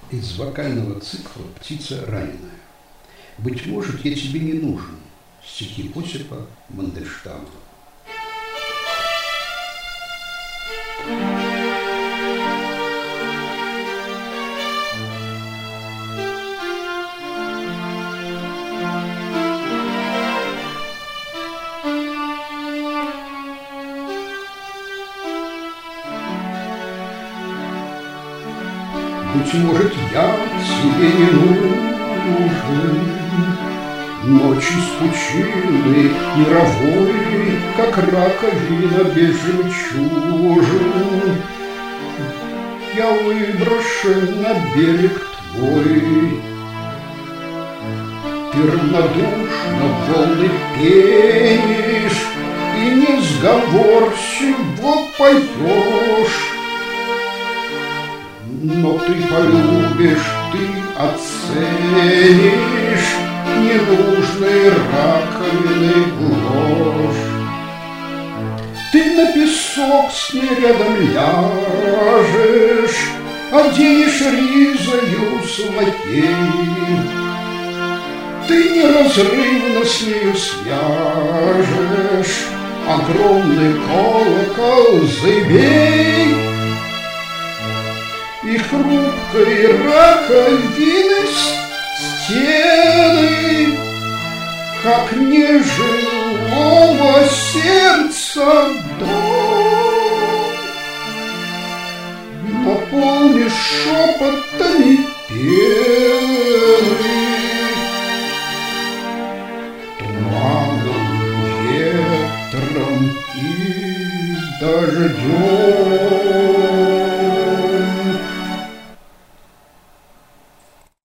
из вокального цикла «Птица раненая». «Быть может, я тебе не нужен» стихи Осипа Мандельштама. Быть может, я тебе не нужен, ночи с пучины мировой, как раковина без жемчужин. Я выброшен на берег твой, ты равнодушно волны пенишь и несговорчиво поешь. Но ты полюбишь, ты оценишь ненужной раковиной ложь. Ты на песок с ней рядом ляжешь, оденешь ризою сватей. Ты неразрывно с нею свяжешь огромный колокол зыбей. И хрупкой раковины стены, как нежилого сердца дом, наполнишь шепотами пены, туманом, ветром и дождем.